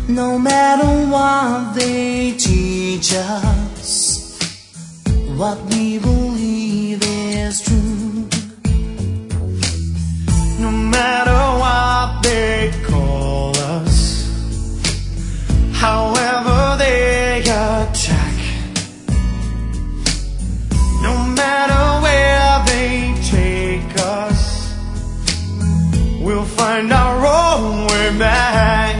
No matter what they teach us, what we believe is true. No matter what they call us, however they attack, no matter where they take us, we'll find our own way back.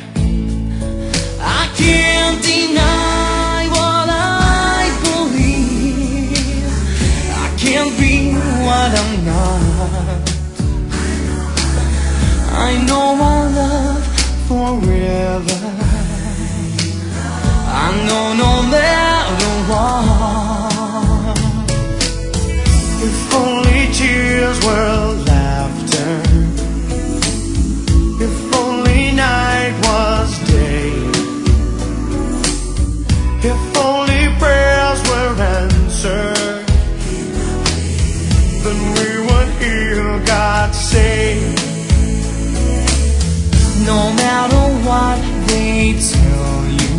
I can't deny what I believe. I can't be what I'm not. I know our love forever. I know no matter what. If only tears were laughter, if only night was day, if only prayers were answered, then we would hear God say. No matter what they tell you,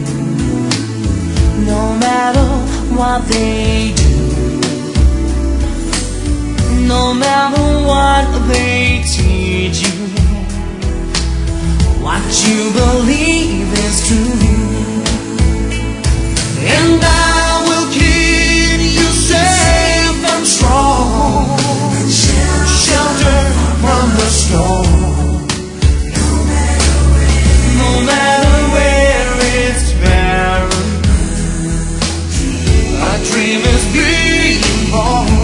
no matter what they do, no matter what they teach you, what you believe is true. And I will keep you safe and strong, shelter from the storm. No matter where it's barren, a dream is being born.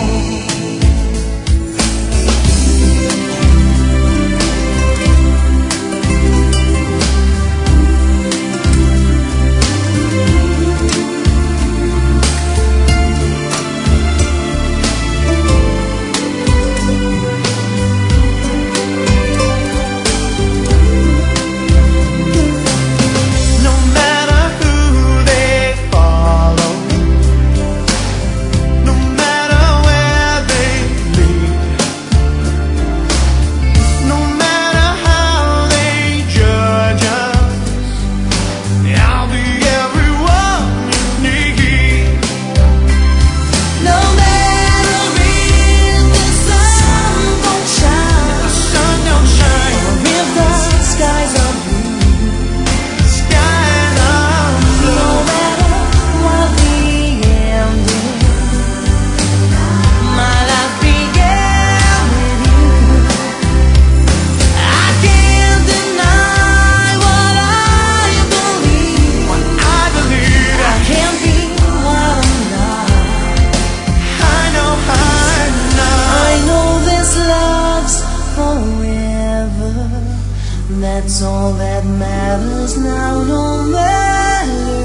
That's all that matters now, no matter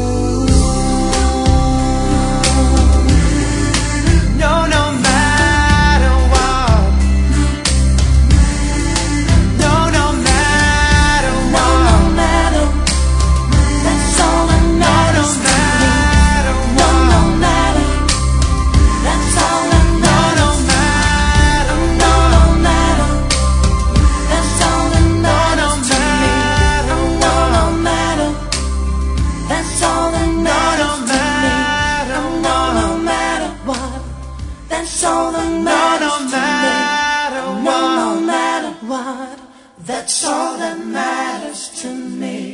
what. No, no matter what. No, no matter what. No, no matter. That's all that matters to me. No, no matter. That's all that matters. No, no matter. That's all that matters. That's all that matters to me. No, no matter what. That's all that matters to me. No, no matter what. That's all that matters to me.